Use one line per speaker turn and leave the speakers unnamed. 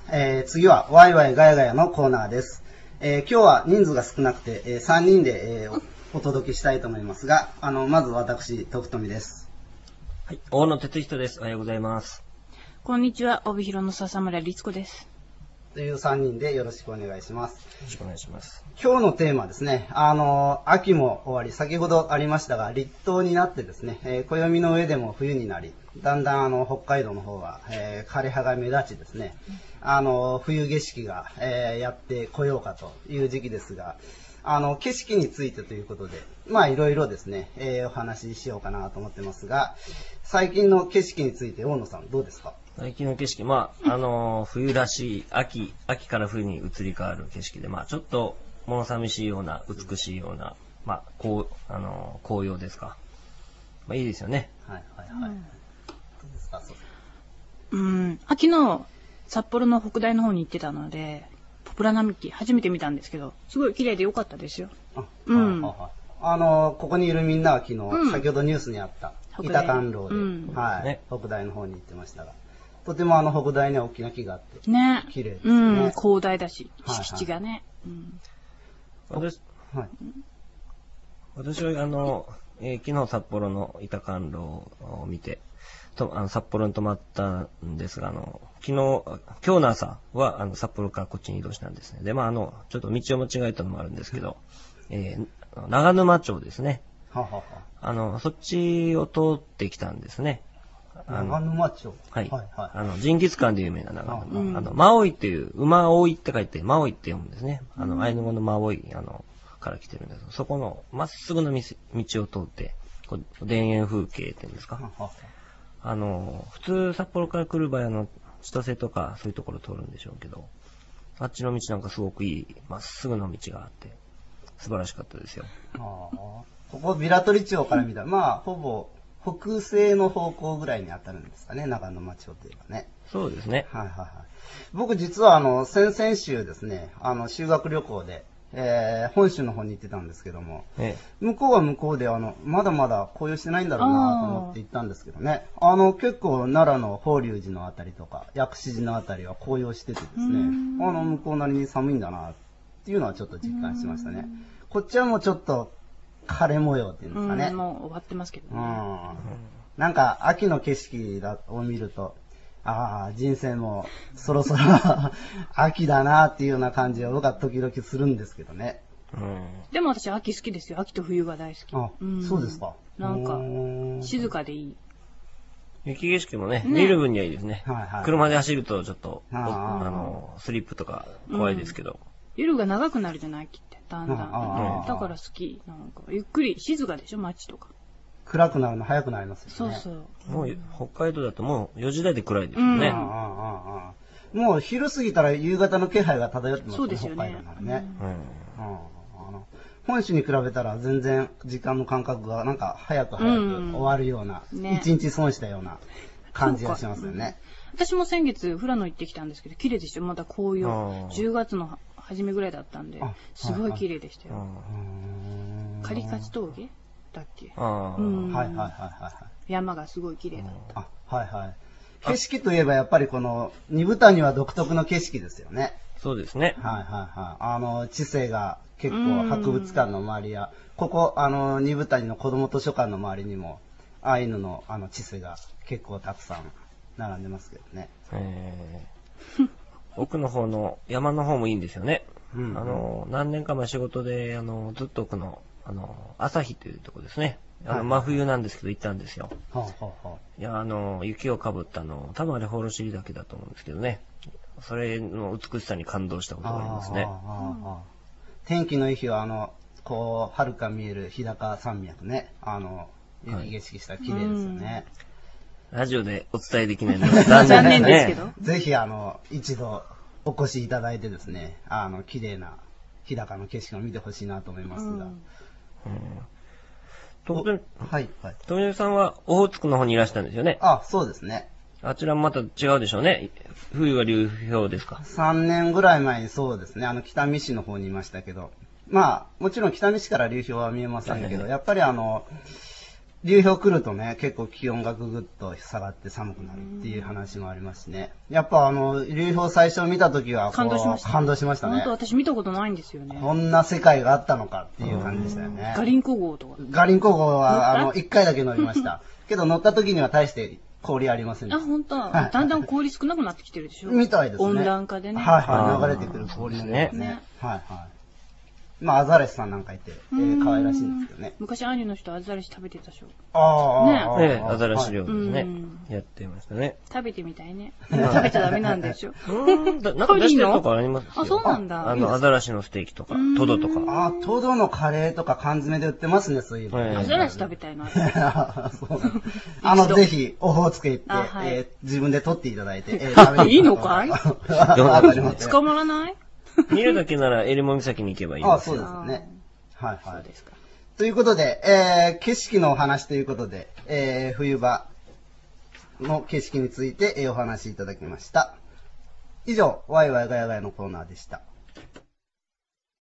次はワイワイガヤガヤのコーナーです。今日は人数が少なくて、3人で、お届けしたいと思いますが、まず私、徳富です。
はい、大野哲人です。おはようございます。
こんにちは、帯広の笹村律子です。
という3人でよろしくお願いします。
よろしくお願いします。
今日のテーマですね、秋も終わり、先ほどありましたが、立冬になってですね、暦の上でも冬になり、だんだん北海道の方は、枯葉が目立ちですね、冬景色が、やってこようかという時期ですが、景色についてということで、まあいろいろですね、お話ししようかなと思ってますが、最近の景色について大野さんどうですか？
最近の景色、冬らしい、秋から冬に移り変わる景色で、ちょっと物寂しいような、美しいような、紅葉ですか。いいですよね。
はいはいはい。どうですか？
秋の札幌の北大の方に行ってたので、ポプラ並木初めて見たんですけど、すごい綺麗で良かったですよ。
ここにいるみんなは昨日、先ほどニュースにあった板観楼で、北大の方に行ってましたが、とても北大には大きな木があって、ね、綺麗ですね。
広大だし、敷地がね。
私は昨日札幌の板観楼を見て、札幌に泊まったんですが、今日の朝は札幌からこっちに移動したんですね。で、ちょっと道を間違えたのもあるんですけど、長沼町ですね。そっちを通ってきたんですね。
長沼町。
はい。ジンギスカンで有名な長沼。マオイっていう、馬追いって書いて、マオイって読むんですね。アイヌ語のマオイ、から来てるんです。そこの、まっすぐの道を通って、田園風景っていうんですか。普通札幌から来る場合、千歳とかそういうところ通るんでしょうけど、あっちの道なんかすごくいい、まっすぐの道があって、素晴らしかったですよ。
ここ、平取町から見たら、ほぼ、北西の方向ぐらいに当たるんですかね、長沼町といえばね。
そうですね。
僕実は先々週ですね、修学旅行で、本州の方に行ってたんですけども、向こうは向こうでまだまだ紅葉してないんだろうなと思って行ったんですけどね、結構奈良の法隆寺のあたりとか、薬師寺のあたりは紅葉しててですね、向こうなりに寒いんだなっていうのはちょっと実感しましたね。こっちはもうちょっと晴れ模様っていうんですかね。
もう終わってますけどね。
なんか秋の景色を見ると、人生もそろそろ秋だなっていうような感じは僕は時々するんですけどね。
でも私秋好きですよ。秋と冬が大好
き。そうですか。
なんか静かでいい。
雪景色もね、見る分にはいいですね。車で走るとちょっとスリップとか怖いですけど。
夜が長くなるじゃない、秋って。だんだん。だから好き。なんかゆっくり静かでしょ、街とか。
暗くなるの早くなりますよね。
そう。
もう北海道だともう4時台で暗いですよね。
もう昼過ぎたら夕方の気配が漂ってますね。
そうですよね。
北海道ならね。本州に比べたら全然時間の感覚がなんか早く終わるような、一日損したような感じがしますよね。
私も先月富良野行ってきたんですけど、綺麗でしたよ。まだ紅葉。10月の初めぐらいだったんで、すごい綺麗でしたよ。狩勝峠だっけ？山がすごい綺麗だった。
景色といえばやっぱりこの二部谷は独特の景色ですよね。
そうですね。
知性が結構博物館の周りや、ここ二部谷の子ども図書館の周りにもアイヌの知性が結構たくさん並んでますけどね。
奥の方の山の方もいいんですよね。何年か前仕事でずっと奥の朝日というところですね。真冬なんですけど行ったんですよ。いや、雪をかぶった多分あれホロシリ岳だと思うんですけどね。それの美しさに感動したことがありますね。
天気のいい日はこう、遥か見える日高山脈ね。雪景色したら綺麗ですよね。
ラジオでお伝えできないので
残念ですけど。
ぜひ一度お越しいただいてですね、綺麗な日高の景色を見てほしいなと思いますが。
富根さんはオホーツクの方にいらしたんですよね。
そうですね。
あちらもまた違うでしょうね。冬は流氷ですか。
3年ぐらい前にそうですね、北見市の方にいましたけど、もちろん北見市から流氷は見えませんけど、やっぱり流氷来るとね、結構気温がぐぐっと下がって寒くなるっていう話もありますしね。やっぱ流氷最初見た時は
感動しました。
感動しましたね。
本当私見たことないんですよね。
こんな世界があったのかっていう感じでしたよね。
ガリンコ号とか。
ガリンコ号は1回だけ乗りました。けど乗った時には大して氷ありませんでした。
本当。だんだん氷少なくなってきてるでしょ。
みたいですね。
温暖化でね。
はいはい、流れてくる氷のね。はいはい。まあ、アザラシさんなんかいて、可愛らしいんですけどね。
昔、兄の人アザラシ食べてたでしょ。
ね
アザラシ漁ですね。やってましたね。
食べてみたいね。食べちゃダメなんでしょ。
なんか出してるとこありますよ。
そうなんだ。
アザラシのステーキとか、トドとか。
トドのカレーとか缶詰で売ってますね、そういうの。
アザラシ食べたいな。
ぜひ、オホーツク行って、自分で取っていただいて。
いいのかい捕まらない？
見るだけなら、エリモ岬に行けばいいですよ。
そうですね。はいはい。そうですか。ということで、景色のお話ということで、冬場の景色についてお話しいただきました。以上、ワイワイガヤガヤのコーナーでした。